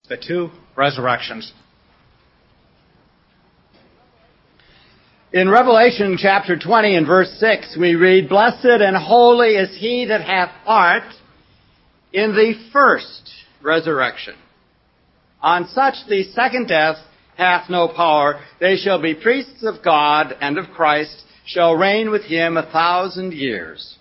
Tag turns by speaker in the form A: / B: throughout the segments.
A: the two resurrections. In Revelation chapter 20 and verse 6, we read, "Blessed and holy is he that hath part in the first resurrection. On such the second death hath no power. They shall be priests of God and of Christ, shall reign with him 1,000 years."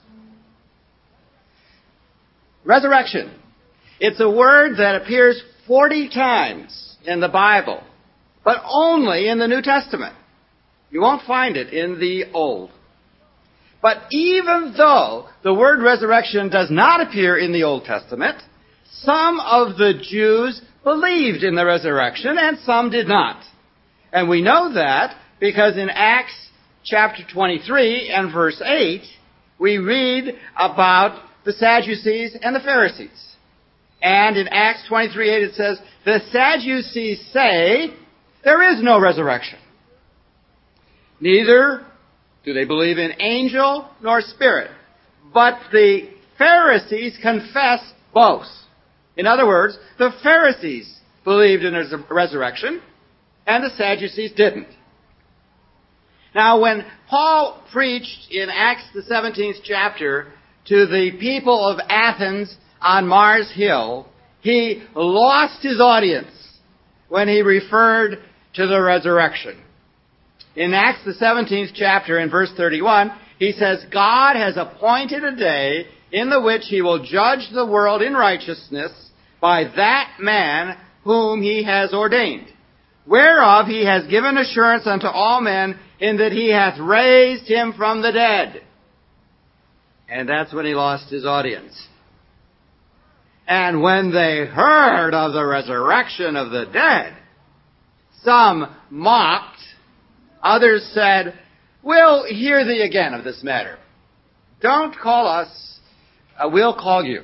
A: Resurrection. It's a word that appears 40 times in the Bible, but only in the New Testament. You won't find it in the Old. But even though the word resurrection does not appear in the Old Testament, some of the Jews believed in the resurrection and some did not. And we know that because in Acts chapter 23 and verse 8, we read about the Sadducees and the Pharisees. And in Acts 23:8 it says, "The Sadducees say there is no resurrection. Neither do they believe in angel nor spirit. But the Pharisees confess both." In other words, the Pharisees believed in a resurrection, and the Sadducees didn't. Now, when Paul preached in Acts the 17th chapter to the people of Athens on Mars Hill, he lost his audience when he referred to the resurrection. In Acts the 17th chapter in verse 31, he says, "God has appointed a day in the which he will judge the world in righteousness by that man whom he has ordained, whereof he has given assurance unto all men, in that he hath raised him from the dead." And that's when he lost his audience. And when they heard of the resurrection of the dead, some mocked, others said, "We'll hear thee again of this matter. Don't call us, we'll call you."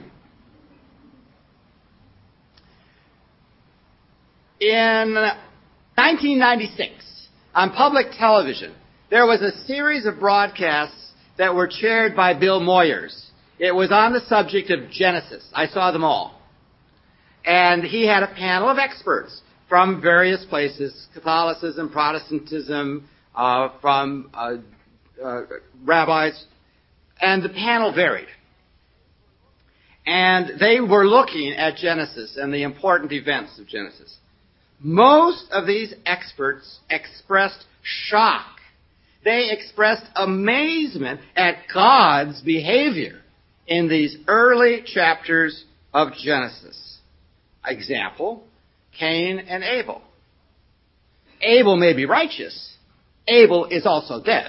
A: In 1996, on public television, there was a series of broadcasts that were chaired by Bill Moyers. It was on the subject of Genesis. I saw them all. And he had a panel of experts from various places, Catholicism, Protestantism, from rabbis, and the panel varied. And they were looking at Genesis and the important events of Genesis. Most of these experts expressed shock. They expressed amazement at God's behavior in these early chapters of Genesis. Example, Cain and Abel. Abel may be righteous. Abel is also dead.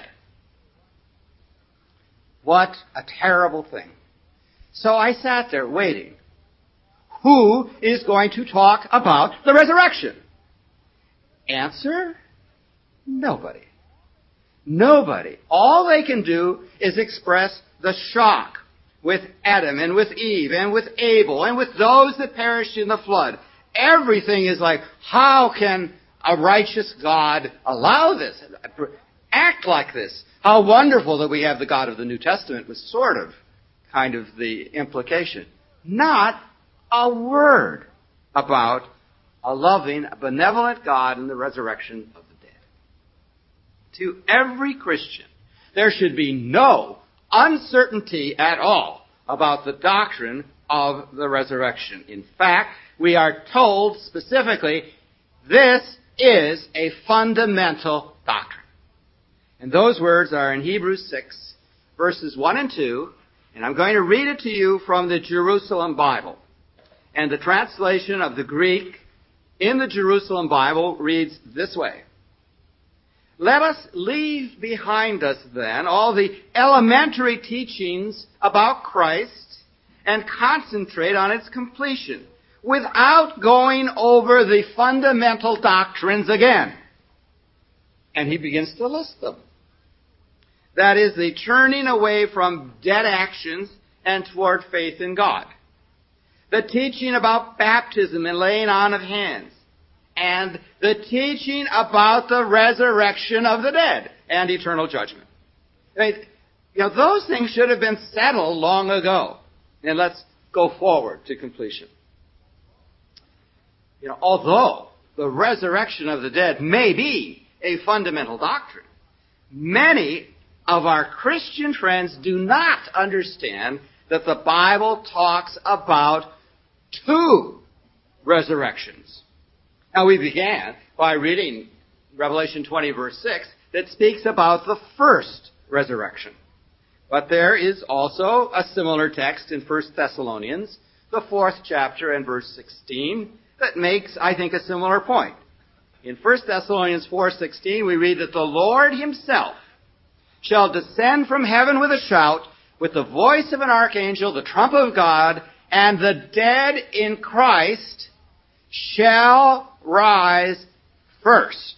A: What a terrible thing. So I sat there waiting. Who is going to talk about the resurrection? Answer? Nobody. Nobody. All they can do is express the shock with Adam and with Eve and with Abel and with those that perished in the flood. Everything is like, how can a righteous God allow this? Act like this? How wonderful that we have the God of the New Testament was sort of, kind of the implication. Not a word about a loving, benevolent God and the resurrection of the dead. To every Christian, there should be no uncertainty at all about the doctrine of the resurrection. In fact, we are told specifically, this is a fundamental doctrine. And those words are in Hebrews 6, verses 1 and 2, and I'm going to read it to you from the Jerusalem Bible. And the translation of the Greek in the Jerusalem Bible reads this way: "Let us leave behind us then all the elementary teachings about Christ and concentrate on its completion, without going over the fundamental doctrines again." And he begins to list them. That is, the turning away from dead actions and toward faith in God. The teaching about baptism and laying on of hands. And the teaching about the resurrection of the dead and eternal judgment. I mean, those things should have been settled long ago. And let's go forward to completion. Although the resurrection of the dead may be a fundamental doctrine, many of our Christian friends do not understand that the Bible talks about two resurrections. Now, we began by reading Revelation 20, verse 6, that speaks about the first resurrection. But there is also a similar text in 1 Thessalonians, the 4th chapter and verse 16, that makes, I think, a similar point. In 1 Thessalonians 4:16, we read that the Lord himself shall descend from heaven with a shout, with the voice of an archangel, the trump of God, and the dead in Christ shall rise first.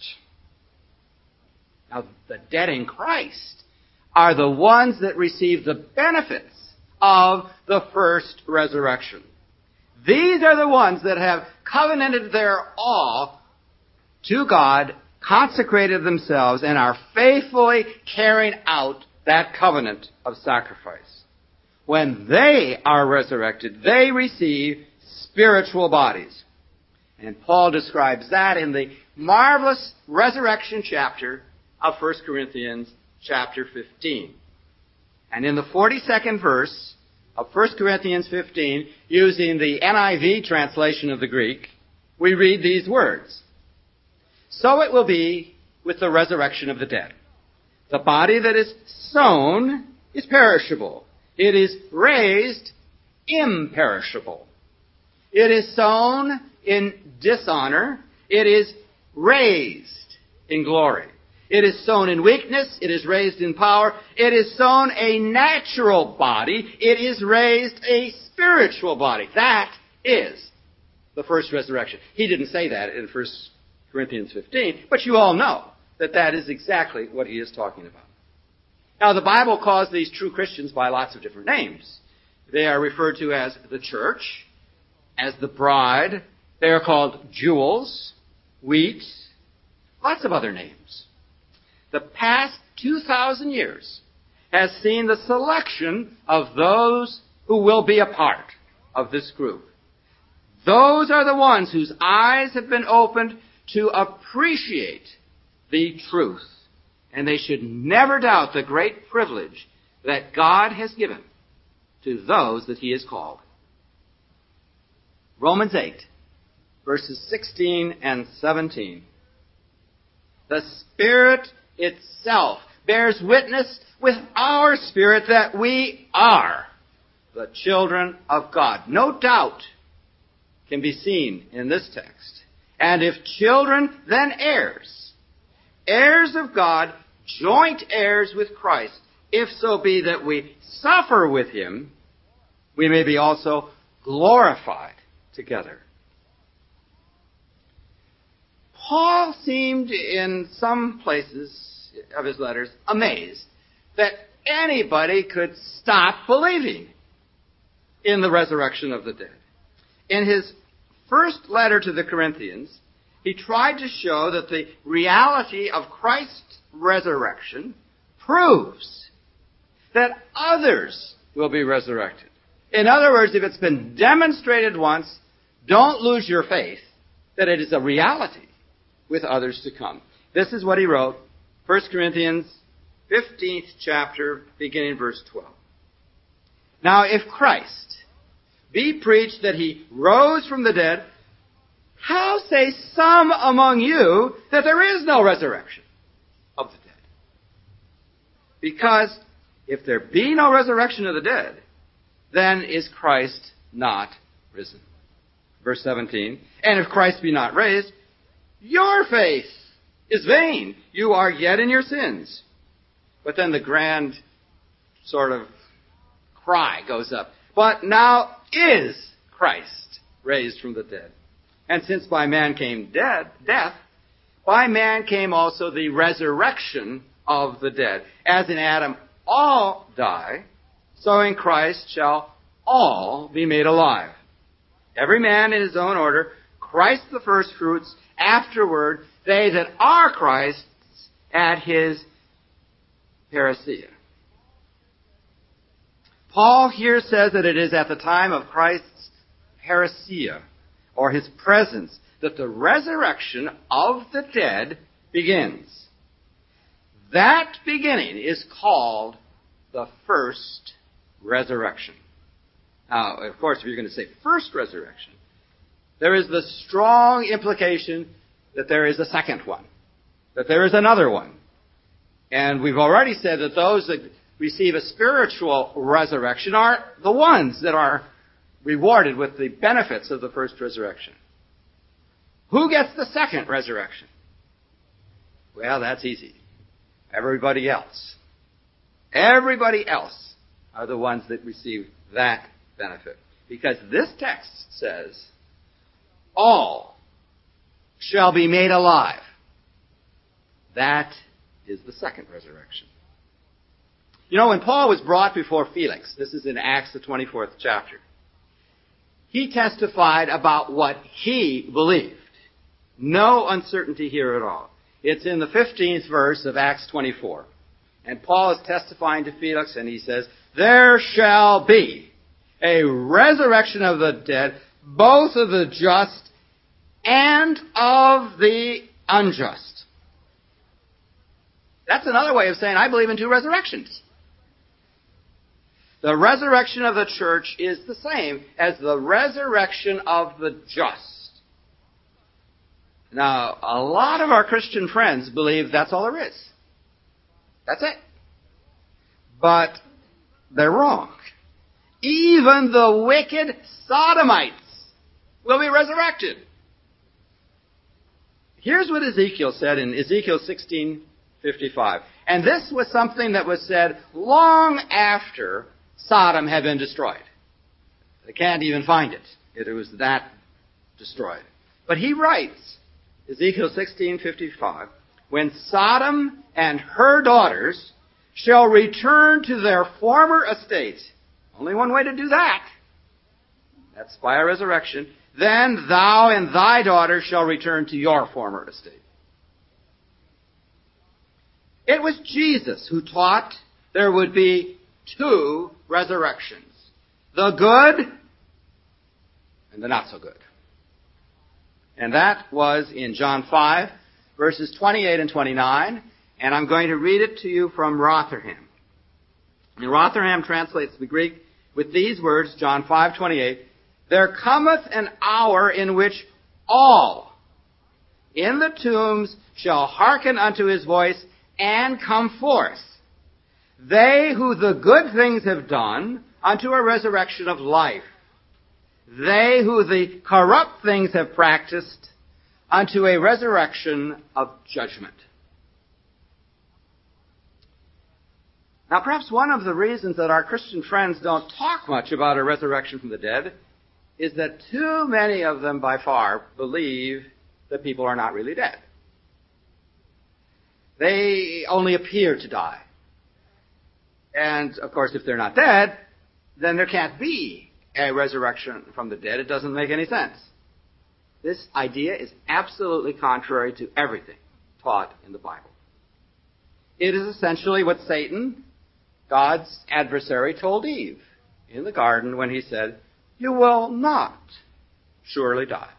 A: Now, the dead in Christ are the ones that receive the benefits of the first resurrection. These are the ones that have covenanted their all to God, consecrated themselves, and are faithfully carrying out that covenant of sacrifice. When they are resurrected, they receive spiritual bodies. And Paul describes that in the marvelous resurrection chapter of 1 Corinthians chapter 15. And in the 42nd verse of 1 Corinthians 15, using the NIV translation of the Greek, we read these words. So it will be with the resurrection of the dead. The body that is sown is perishable. It is raised imperishable. It is sown in dishonor. It is raised in glory. It is sown in weakness. It is raised in power. It is sown a natural body. It is raised a spiritual body. That is the first resurrection. He didn't say that in 1 Corinthians 15, but you all know that that is exactly what he is talking about. Now, the Bible calls these true Christians by lots of different names. They are referred to as the church, as the bride. They are called jewels, wheat, lots of other names. The past 2,000 years has seen the selection of those who will be a part of this group. Those are the ones whose eyes have been opened to appreciate the truth. And they should never doubt the great privilege that God has given to those that he has called. Romans 8, verses 16 and 17. The Spirit itself bears witness with our spirit that we are the children of God. No doubt can be seen in this text. And if children, then heirs. Heirs of God, joint heirs with Christ. If so be that we suffer with him, we may be also glorified together. Paul seemed in some places of his letters amazed that anybody could stop believing in the resurrection of the dead. In his first letter to the Corinthians, he tried to show that the reality of Christ's resurrection proves that others will be resurrected. In other words, if it's been demonstrated once, don't lose your faith that it is a reality with others to come. This is what he wrote, 1 Corinthians 15th chapter, beginning verse 12. Now, if Christ be preached that he rose from the dead, how say some among you that there is no resurrection of the dead? Because if there be no resurrection of the dead, then is Christ not risen. Verse 17, and if Christ be not raised, your faith is vain. You are yet in your sins. But then the grand sort of cry goes up. But now is Christ raised from the dead. And since by man came death, by man came also the resurrection of the dead. As in Adam all die, so in Christ shall all be made alive. Every man in his own order, Christ the firstfruits, afterward they that are Christ's at his parousia. Paul here says that it is at the time of Christ's parousia, or his presence, that the resurrection of the dead begins. That beginning is called the first resurrection. Now, of course, if you're going to say first resurrection, there is the strong implication that there is a second one, that there is another one. And we've already said that those that receive a spiritual resurrection are the ones that are rewarded with the benefits of the first resurrection. Who gets the second resurrection? Well, that's easy. Everybody else. Everybody else are the ones that receive that benefit. Because this text says, all shall be made alive. That is the second resurrection. You know, when Paul was brought before Felix, this is in Acts the 24th chapter, he testified about what he believed. No uncertainty here at all. It's in the 15th verse of Acts 24. And Paul is testifying to Felix, and he says, there shall be a resurrection of the dead, both of the just and of the unjust. That's another way of saying I believe in two resurrections. The resurrection of the church is the same as the resurrection of the just. Now, a lot of our Christian friends believe that's all there is. That's it. But they're wrong. Even the wicked sodomites will be resurrected. Here's what Ezekiel said in Ezekiel 16:55. And this was something that was said long after Sodom had been destroyed. They can't even find it. It was that destroyed. But he writes, Ezekiel 16:55, when Sodom and her daughters shall return to their former estate. Only one way to do that. That's by a resurrection. Then thou and thy daughter shall return to your former estate. It was Jesus who taught there would be two resurrections. The good and the not so good. And that was in John 5, verses 28 and 29. And I'm going to read it to you from Rotherham. And Rotherham translates the Greek with these words, John 5:28. There cometh an hour in which all in the tombs shall hearken unto his voice and come forth. They who the good things have done unto a resurrection of life. They who the corrupt things have practiced unto a resurrection of judgment. Now, perhaps one of the reasons that our Christian friends don't talk much about a resurrection from the dead is that too many of them, by far, believe that people are not really dead. They only appear to die. And, of course, if they're not dead, then there can't be a resurrection from the dead. It doesn't make any sense. This idea is absolutely contrary to everything taught in the Bible. It is essentially what Satan, God's adversary, told Eve in the garden when he said, you will not surely die.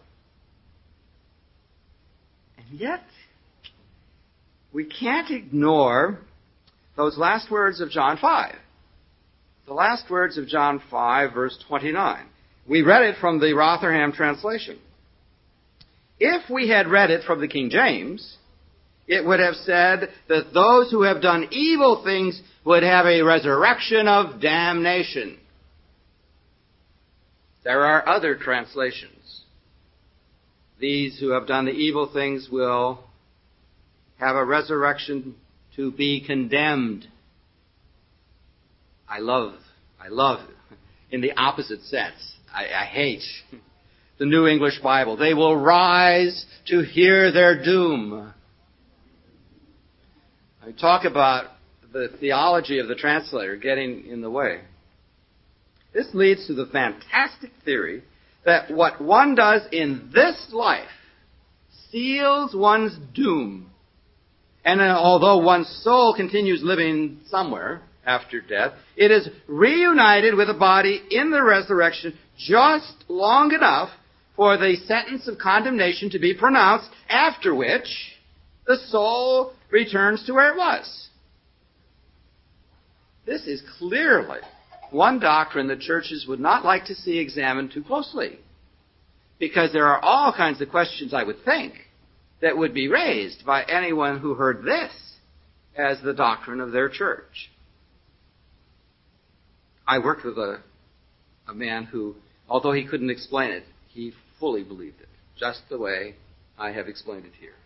A: And yet, we can't ignore those last words of John 5. The last words of John 5, verse 29. We read it from the Rotherham translation. If we had read it from the King James, it would have said that those who have done evil things would have a resurrection of damnation. There are other translations. These who have done the evil things will have a resurrection to be condemned. I love, in the opposite sense. I hate the New English Bible. They will rise to hear their doom. I talk about the theology of the translator getting in the way. This leads to the fantastic theory that what one does in this life seals one's doom. And although one's soul continues living somewhere after death, it is reunited with a body in the resurrection just long enough for the sentence of condemnation to be pronounced, after which the soul returns to where it was. This is clearly one doctrine that churches would not like to see examined too closely, because there are all kinds of questions, I would think, that would be raised by anyone who heard this as the doctrine of their church. I worked with a man who, although he couldn't explain it, he fully believed it, just the way I have explained it here.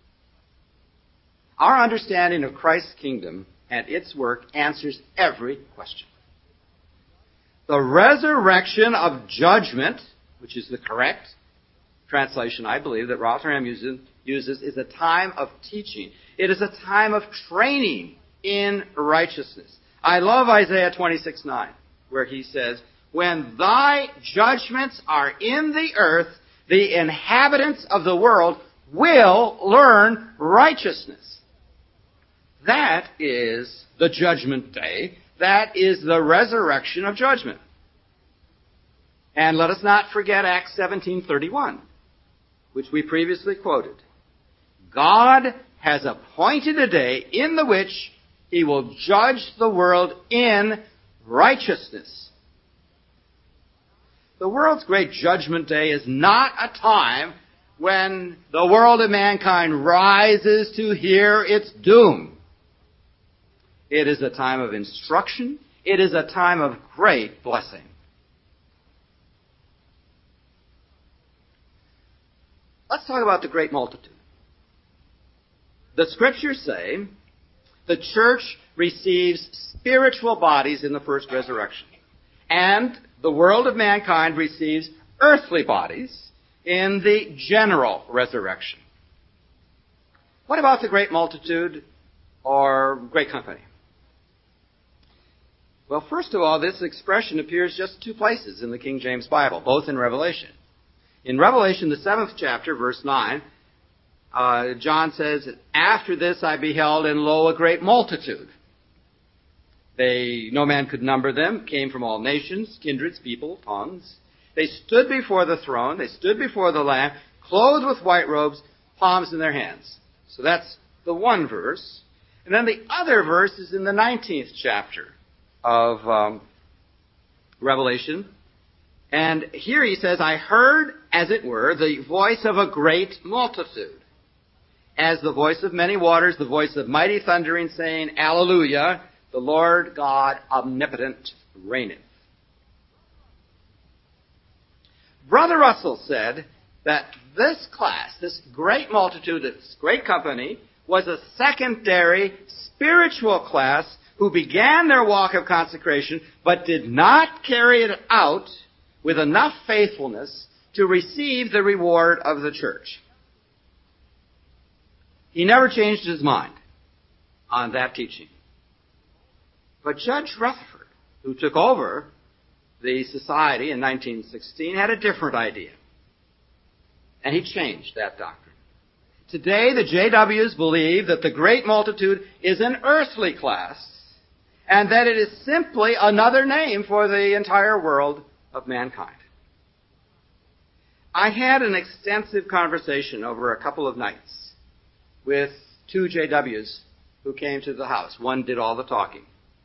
A: Our understanding of Christ's kingdom and its work answers every question. The resurrection of judgment, which is the correct translation, I believe, that Rotherham uses, is a time of teaching. It is a time of training in righteousness. I love Isaiah 26:9, where he says, "When thy judgments are in the earth, the inhabitants of the world will learn righteousness." That is the judgment day. That is the resurrection of judgment. And let us not forget Acts 17:31, which we previously quoted. God has appointed a day in the which he will judge the world in righteousness. The world's great judgment day is not a time when the world of mankind rises to hear its doom. It is a time of instruction. It is a time of great blessing. Let's talk about the great multitude. The Scriptures say the church receives spiritual bodies in the first resurrection, and the world of mankind receives earthly bodies in the general resurrection. What about the great multitude or great company? Well, first of all, this expression appears just two places in the King James Bible, both in Revelation. In Revelation, the 7th chapter, verse 9, John says, "After this I beheld, and lo, a great multitude. No man could number them, came from all nations, kindreds, people, tongues. They stood before the throne, they stood before the Lamb, clothed with white robes, palms in their hands." So that's the one verse. And then the other verse is in the 19th chapter of Revelation. And here he says, "I heard, as it were, the voice of a great multitude, as the voice of many waters, the voice of mighty thundering, saying, Alleluia, the Lord God omnipotent reigneth." Brother Russell said that this class, this great multitude, this great company, was a secondary spiritual class who began their walk of consecration but did not carry it out with enough faithfulness to receive the reward of the church. He never changed his mind on that teaching. But Judge Rutherford, who took over the society in 1916, had a different idea. And he changed that doctrine. Today, the JWs believe that the great multitude is an earthly class, and that it is simply another name for the entire world of mankind. I had an extensive conversation over a couple of nights with two JWs who came to the house. One did all the talking.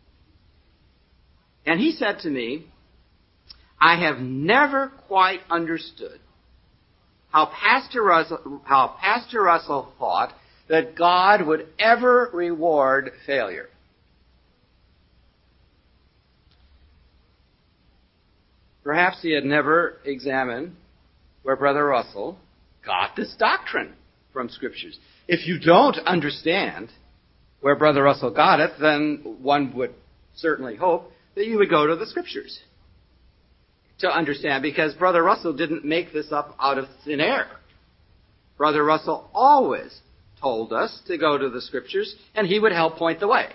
A: And he said to me, "I have never quite understood how Pastor Russell thought that God would ever reward failure." Perhaps he had never examined where Brother Russell got this doctrine from Scriptures. If you don't understand where Brother Russell got it, then one would certainly hope that you would go to the Scriptures to understand, because Brother Russell didn't make this up out of thin air. Brother Russell always told us to go to the Scriptures, and he would help point the way.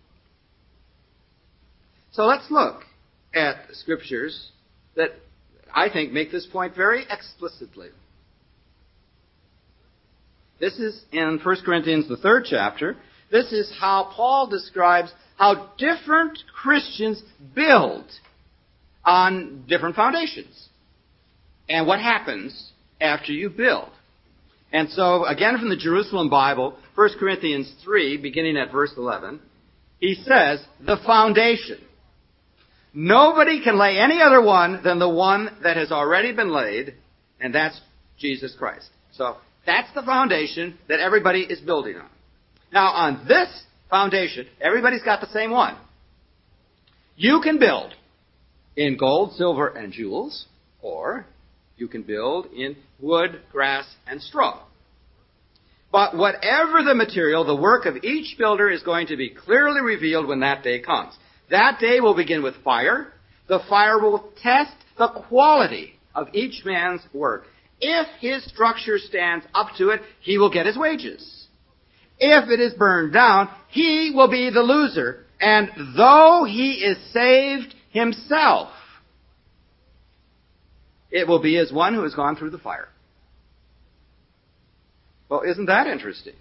A: So let's look at the Scriptures that I think make this point very explicitly. This is in 1 Corinthians, the 3rd chapter. This is how Paul describes how different Christians build on different foundations. and what happens after you build. And so, again from the Jerusalem Bible, 1 Corinthians 3, beginning at verse 11, he says, the foundation. Nobody can lay any other one than the one that has already been laid, and that's Jesus Christ. So, that's the foundation that everybody is building on. Now, on this foundation, everybody's got the same one. You can build in gold, silver, and jewels, or you can build in wood, grass, and straw. But whatever the material, the work of each builder is going to be clearly revealed when that day comes. That day will begin with fire. The fire will test the quality of each man's work. If his structure stands up to it, he will get his wages. If it is burned down, he will be the loser. And though he is saved himself, it will be as one who has gone through the fire. Well, isn't that interesting?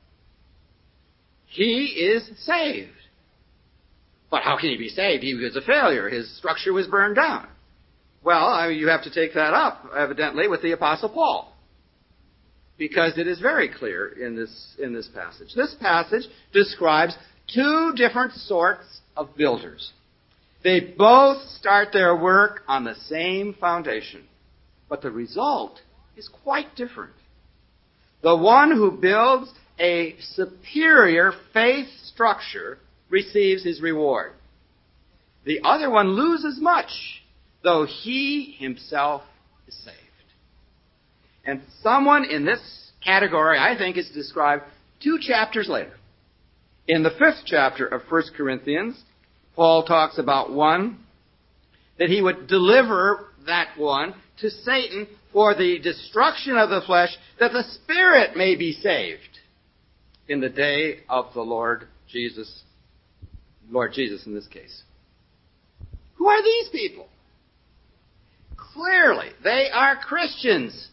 A: He is saved. But how can he be saved? He was a failure. His structure was burned down. Well, you have to take that up, evidently, with the Apostle Paul. Because it is very clear in this passage. This passage describes two different sorts of builders. They both start their work on the same foundation. But the result is quite different. The one who builds a superior faith structure receives his reward. The other one loses much, though he himself is saved. And someone in this category, I think, is described 2 chapters later. In the 5th chapter of 1 Corinthians, Paul talks about one, that he would deliver that one to Satan for the destruction of the flesh, that the spirit may be saved in the day of the Lord Jesus in this case. Who are these people? Clearly, they are Christians.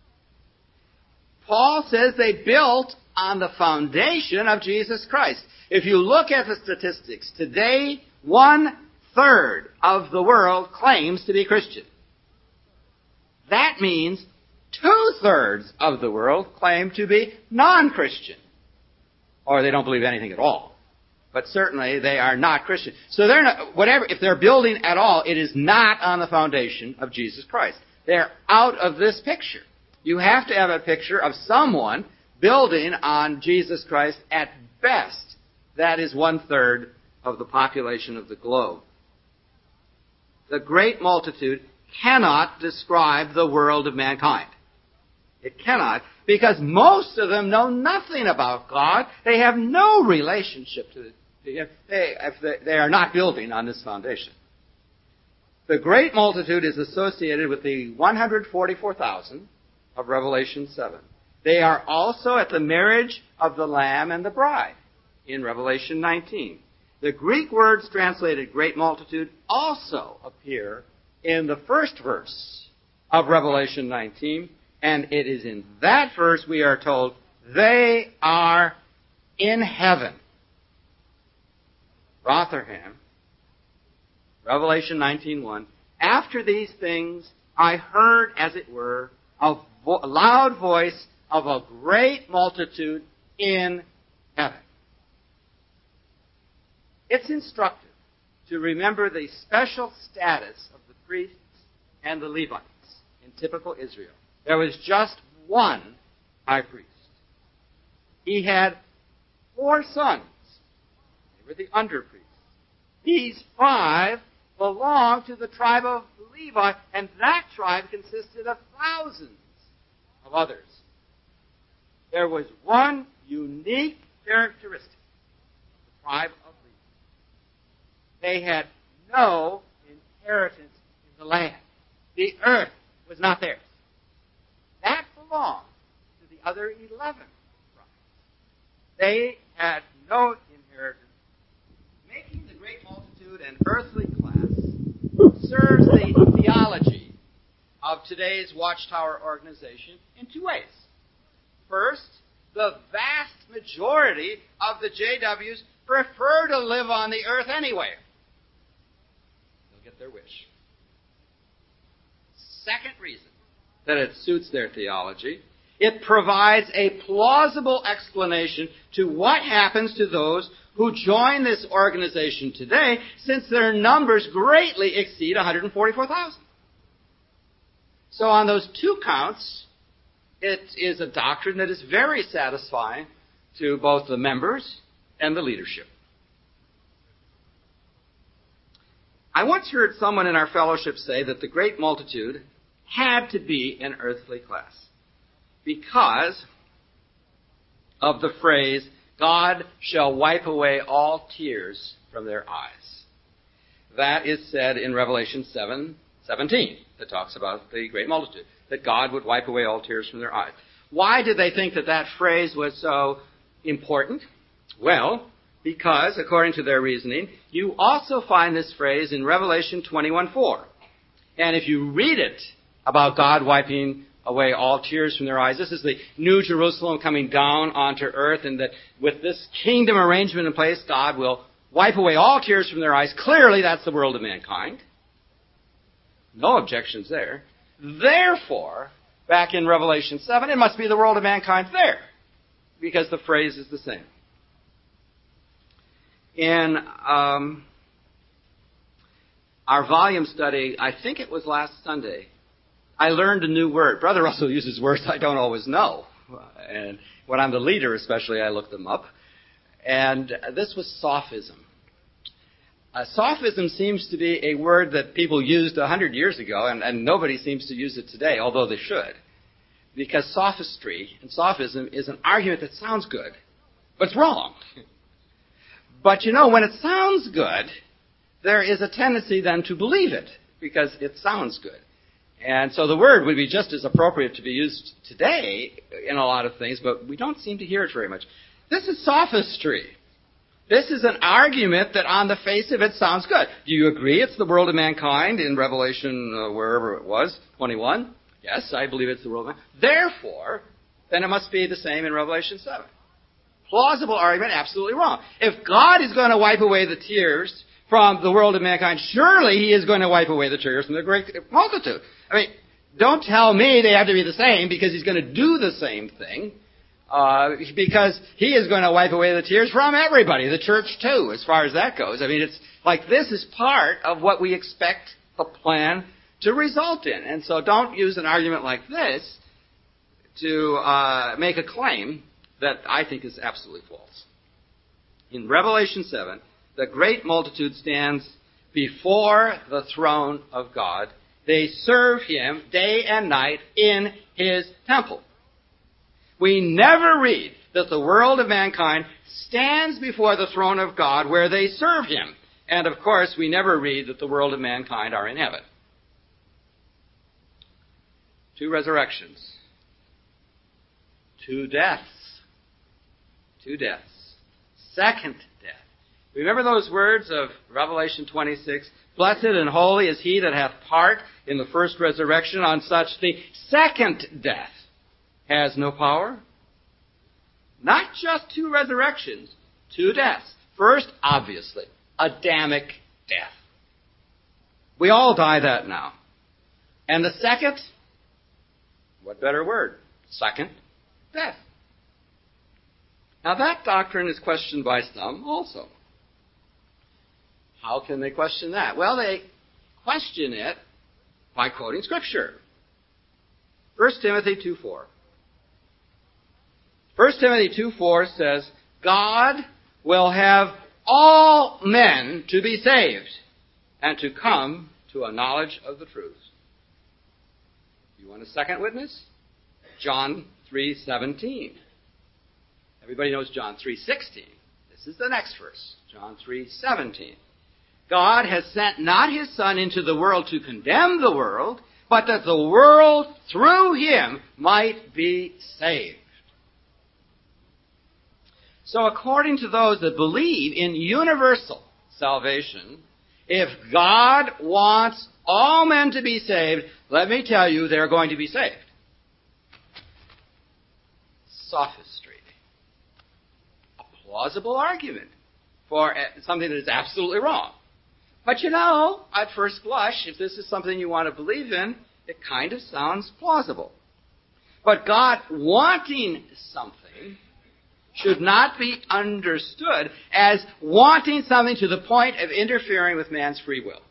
A: Paul says they built on the foundation of Jesus Christ. If you look at the statistics, today 1/3 of the world claims to be Christian. That means 2/3 of the world claim to be non-Christian. Or they don't believe anything at all. But certainly they are not Christian. So they're not, if they're building at all, it is not on the foundation of Jesus Christ. They're out of this picture. You have to have a picture of someone building on Jesus Christ at best. That is 1/3 of the population of the globe. The great multitude cannot describe the world of mankind. It cannot, because most of them know nothing about God. They have no relationship to Him. They are not building on this foundation. The great multitude is associated with the 144,000 of Revelation 7. They are also at the marriage of the Lamb and the bride in Revelation 19. The Greek words translated great multitude also appear in the first verse of Revelation 19, and it is in that verse we are told they are in heaven. Rotherham, Revelation 19:1. After these things I heard, as it were, a loud voice of a great multitude in heaven. It's instructive to remember the special status of the priests and the Levites in typical Israel. There was just one high priest. He had 4 sons. They were the under-priests. These 5 belonged to the tribe of Levi, and that tribe consisted of thousands of others. There was one unique characteristic of the tribe of Levi. They had no inheritance in the land. The earth was not theirs. That belonged to the other 11 tribes. They had no inheritance. Making the great multitude an earthly class serves the theology of today's Watchtower organization in 2 ways. First, the vast majority of the JWs prefer to live on the earth anywhere. They'll get their wish. Second reason, that it suits their theology. It provides a plausible explanation to what happens to those who join this organization today, since their numbers greatly exceed 144,000. So on those two counts, it is a doctrine that is very satisfying to both the members and the leadership. I once heard someone in our fellowship say that the great multitude had to be an earthly class because of the phrase, God shall wipe away all tears from their eyes. That is said in Revelation 7:17, that talks about the great multitude, that God would wipe away all tears from their eyes. Why did they think that that phrase was so important? Well, because, according to their reasoning, you also find this phrase in Revelation 21:4. And if you read it about God wiping away all tears from their eyes, this is the New Jerusalem coming down onto earth, and that with this kingdom arrangement in place, God will wipe away all tears from their eyes. Clearly, that's the world of mankind. No objections there. Therefore, back in Revelation 7, it must be the world of mankind there, because the phrase is the same. In our volume study, I think it was last Sunday, I learned a new word. Brother Russell uses words I don't always know. And when I'm the leader especially, I look them up. And this was sophism. Sophism seems to be a word that people used 100 years ago, and nobody seems to use it today, although they should. Because sophistry and sophism is an argument that sounds good, but it's wrong. But you know, when it sounds good, there is a tendency then to believe it, because it sounds good. And so the word would be just as appropriate to be used today in a lot of things, but we don't seem to hear it very much. This is sophistry. This is an argument that on the face of it sounds good. Do you agree it's the world of mankind in Revelation, wherever it was, 21? Yes, I believe it's the world of mankind. Therefore, then it must be the same in Revelation 7. Plausible argument, absolutely wrong. If God is going to wipe away the tears from the world of mankind, surely He is going to wipe away the tears from the great multitude. I mean, don't tell me they have to be the same, because He's going to do the same thing. Because He is going to wipe away the tears from everybody, the church too, as far as that goes. I mean, it's like this is part of what we expect the plan to result in. And so don't use an argument like this to make a claim that I think is absolutely false. In Revelation 7, the great multitude stands before the throne of God. They serve Him day and night in His temple. We never read that the world of mankind stands before the throne of God where they serve Him. And of course, we never read that the world of mankind are in heaven. 2 resurrections. 2 deaths. 2 deaths. Second death. Remember those words of Revelation 26? Blessed and holy is he that hath part in the first resurrection. On such the second death has no power. Not just 2 resurrections, 2 deaths. First, obviously, Adamic death. We all die that now. And the second, what better word? Second death. Now that doctrine is questioned by some also. How can they question that? Well, they question it by quoting Scripture. 1 Timothy 2:4. 1 Timothy 2:4 says, God will have all men to be saved and to come to a knowledge of the truth. You want a second witness? John 3:17. Everybody knows John 3:16. This is the next verse. John 3:17. God has sent not His Son into the world to condemn the world, but that the world through Him might be saved. So according to those that believe in universal salvation, if God wants all men to be saved, let me tell you, they're going to be saved. Sophistry. A plausible argument for something that is absolutely wrong. But you know, at first blush, if this is something you want to believe in, It kind of sounds plausible. But God wanting something should not be understood as wanting something to the point of interfering with man's free will.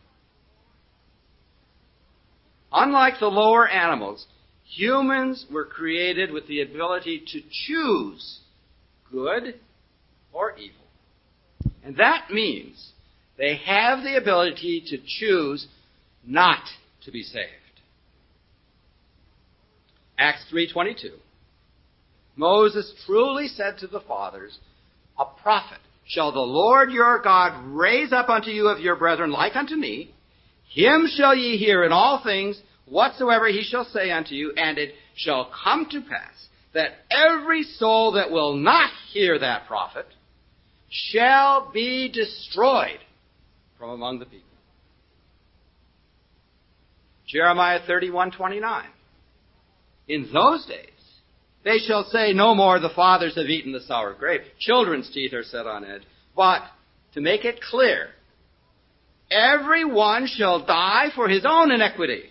A: Unlike the lower animals, humans were created with the ability to choose good or evil. And that means they have the ability to choose not to be saved. Acts 3:22. Moses truly said to the fathers, "A prophet shall the Lord your God raise up unto you of your brethren like unto me. Him shall ye hear in all things whatsoever he shall say unto you, and it shall come to pass that every soul that will not hear that prophet shall be destroyed from among the people." Jeremiah 31:29. In those days they shall say no more, "The fathers have eaten the sour grape. Children's teeth are set on edge." But, to make it clear, every one shall die for his own iniquity.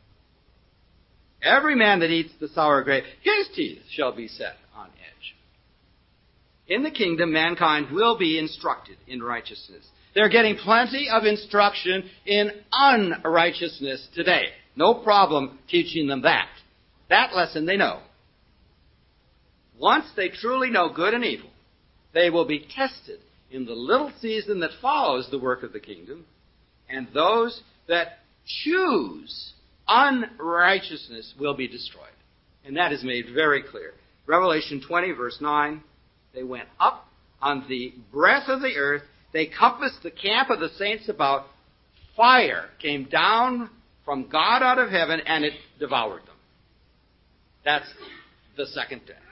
A: Every man that eats the sour grape, his teeth shall be set on edge. In the kingdom, mankind will be instructed in righteousness. They're getting plenty of instruction in unrighteousness today. No problem teaching them that. That lesson they know. Once they truly know good and evil, they will be tested in the little season that follows the work of the kingdom, and those that choose unrighteousness will be destroyed. And that is made very clear. Revelation 20, verse 9, they went up on the breadth of the earth. They compassed the camp of the saints about. Fire came down from God out of heaven, and it devoured them. That's the second death.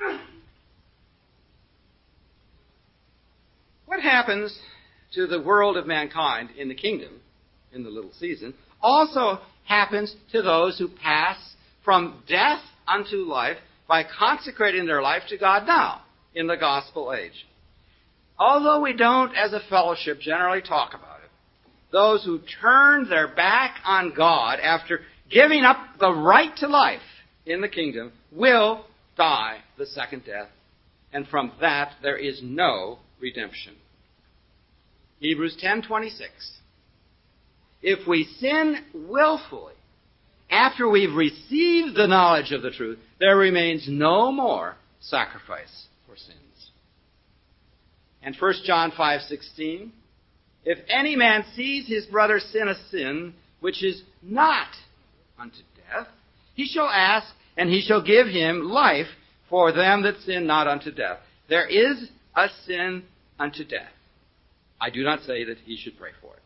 A: What happens to the world of mankind in the kingdom, in the little season, also happens to those who pass from death unto life by consecrating their life to God now, in the gospel age. Although we don't, as a fellowship, generally talk about it, those who turn their back on God after giving up the right to life in the kingdom will die the second death, and from that there is no redemption. Hebrews 10:26. If we sin willfully after we've received the knowledge of the truth, there remains no more sacrifice for sins. And 1 John 5:16, if any man sees his brother sin a sin which is not unto death, he shall ask, and he shall give him life for them that sin not unto death. There is a sin unto death. I do not say that he should pray for it.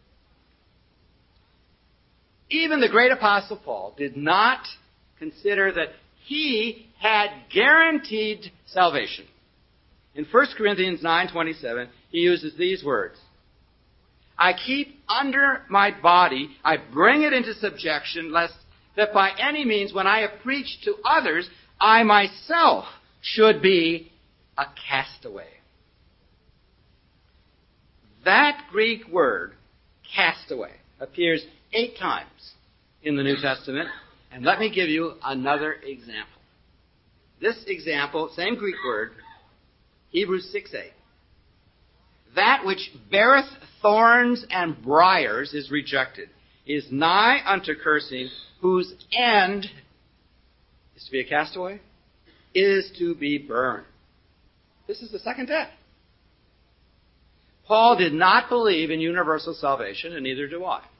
A: Even the great apostle Paul did not consider that he had guaranteed salvation. In 1 Corinthians 9:27, he uses these words, "I keep under my body, I bring it into subjection, lest that by any means, when I have preached to others, I myself should be a castaway." That Greek word, castaway, appears 8 times in the New Testament. And let me give you another example. This example, same Greek word, Hebrews 6:8. That which beareth thorns and briars is rejected, is nigh unto cursing, whose end is to be a castaway, is to be burned. This is the second death. Paul did not believe in universal salvation, and neither do I.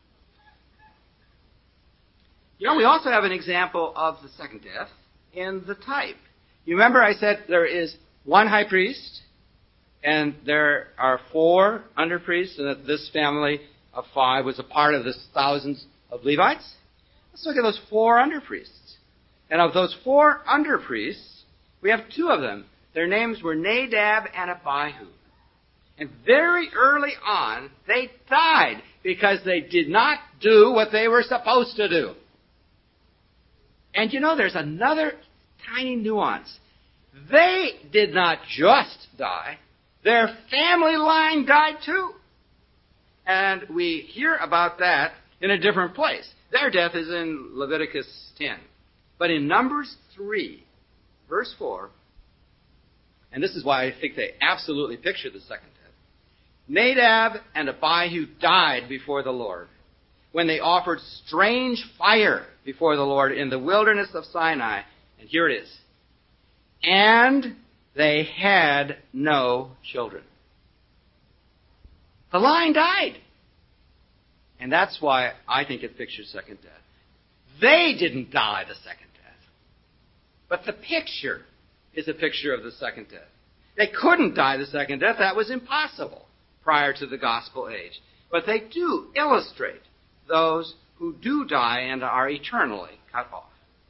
A: You know, we also have an example of the second death in the type. You remember I said there is one high priest, and there are 4 underpriests, and that this family of 5 was a part of the thousands of Levites? Let's look at those 4 underpriests. And of those 4 underpriests, we have 2 of them. Their names were Nadab and Abihu. And very early on, they died because they did not do what they were supposed to do. And you know, there's another tiny nuance. They did not just die. Their family line died too. And we hear about that in a different place. Their death is in Leviticus 10. But in Numbers 3, verse 4, and this is why I think they absolutely picture the second death, Nadab and Abihu died before the Lord when they offered strange fire before the Lord in the wilderness of Sinai. And here it is. And they had no children. The line died. And that's why I think it pictures second death. They didn't die the second death. But the picture is a picture of the second death. They couldn't die the second death. That was impossible prior to the gospel age. But they do illustrate those who do die and are eternally cut off.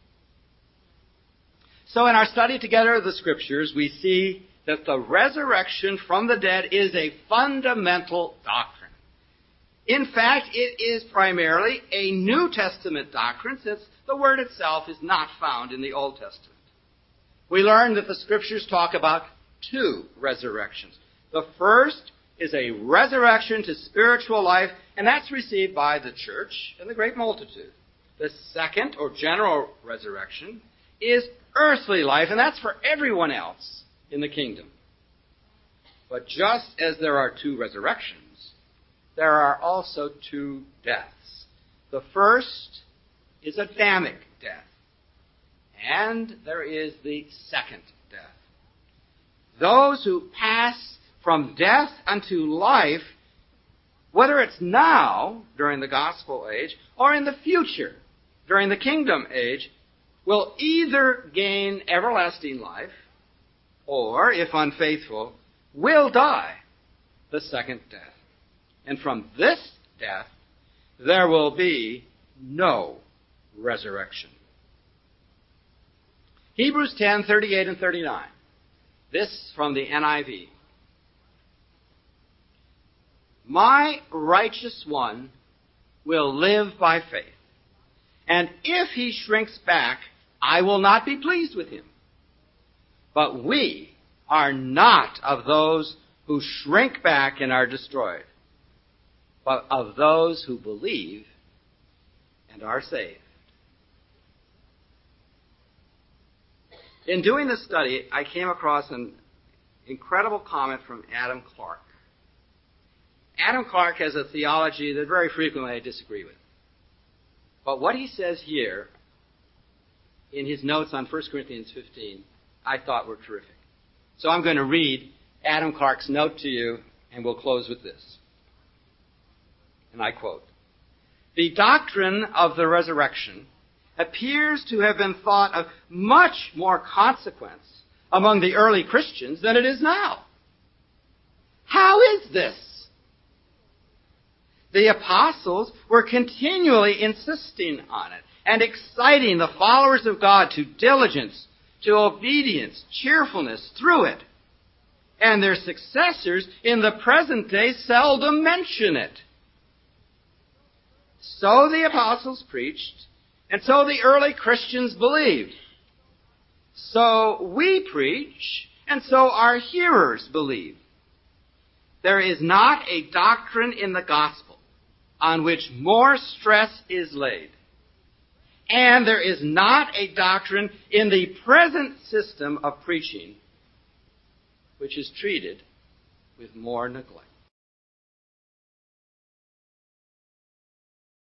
A: So in our study together of the Scriptures, we see that the resurrection from the dead is a fundamental doctrine. In fact, it is primarily a New Testament doctrine, since the word itself is not found in the Old Testament. We learn that the Scriptures talk about two resurrections. The first is a resurrection to spiritual life, and that's received by the church and the great multitude. The second, or general resurrection, is earthly life, and that's for everyone else in the kingdom. But just as there are two resurrections, there are also two deaths. The first is Adamic death, and there is the second death. Those who pass from death unto life, whether it's now, during the gospel age, or in the future, during the kingdom age, will either gain everlasting life, or, if unfaithful, will die the second death. And from this death, there will be no resurrection. Hebrews 10:38 and 39. This from the NIV. My righteous one will live by faith. And if he shrinks back, I will not be pleased with him. But we are not of those who shrink back and are destroyed, but of those who believe and are saved. In doing this study, I came across an incredible comment from Adam Clarke. Adam Clarke has a theology that very frequently I disagree with. But what he says here in his notes on 1 Corinthians 15, I thought were terrific. So I'm going to read Adam Clarke's note to you, and we'll close with this. And I quote, "The doctrine of the resurrection appears to have been thought of much more consequence among the early Christians than it is now. How is this? The apostles were continually insisting on it and exciting the followers of God to diligence, to obedience, cheerfulness through it. And their successors in the present day seldom mention it. So the apostles preached, and so the early Christians believed. So we preach, and so our hearers believe. There is not a doctrine in the gospel on which more stress is laid. And there is not a doctrine in the present system of preaching which is treated with more neglect."